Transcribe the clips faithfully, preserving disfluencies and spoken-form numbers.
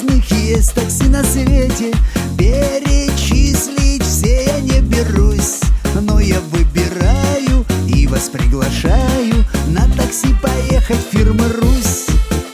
разных есть такси на свете. Перечислить все я не берусь, но я выбираю и вас приглашаю на такси поехать фирмы «Русь».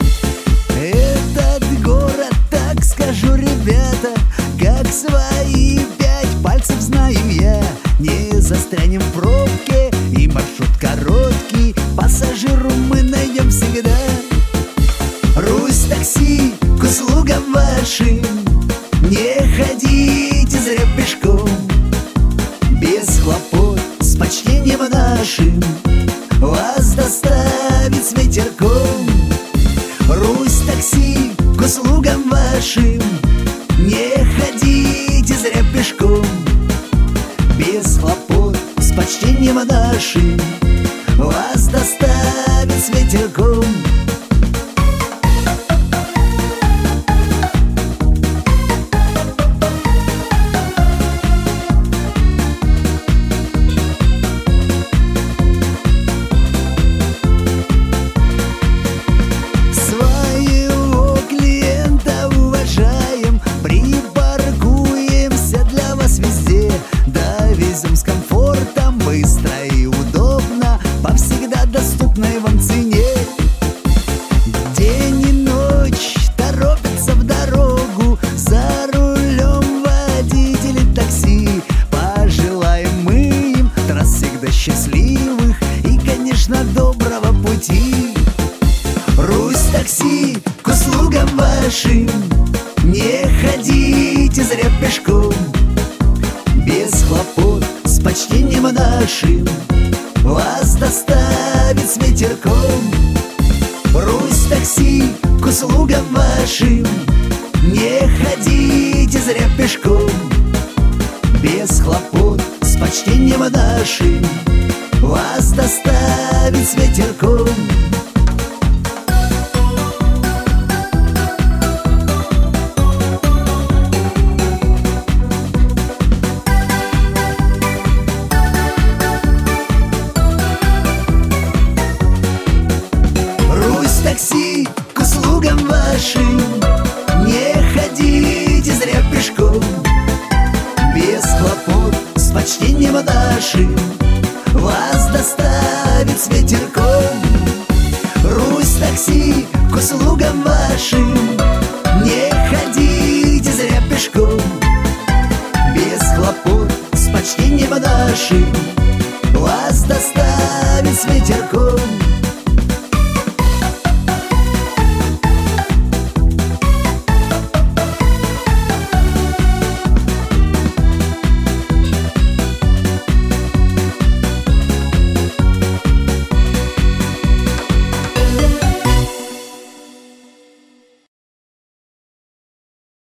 Этот город, так скажу, ребята, как свои пять пальцев знаю я. Не застрянем в пробке, и маршрут короткий, пассажиру мы найдем всегда. Русь такси к услугам вашим, не ходите зря пешком. Без хлопот, с почтением нашим, вас доставит с ветерком. Русь такси к услугам вашим, не ходите зря пешком. Без хлопот, с почтением нашим, вас доставит с ветерком. Своего клиента уважаем, припаркуемся для вас везде. Довезем с комфортом, быстро и удобно, по всегда доступной вам цене. День и ночь торопятся в дорогу, за рулем водители такси. Пожелаем мы им трасс всегда счастливых и, конечно, доброго пути. Русь такси к услугам вашим, не ходите зря пешком. Без хлопот, с почтением нашим, вас доставит с ветерком. Русь такси к услугам вашим, не ходите зря пешком. Без хлопот, с почтением нашим, вас доставит с ветерком. Такси к услугам вашим, не ходите зря пешком. Без хлопот, с почтением нашим, вас доставит с ветерком. Русь такси к услугам вашим, не ходите зря пешком. Без хлопот, с почтением нашим, вас доставит с ветерком.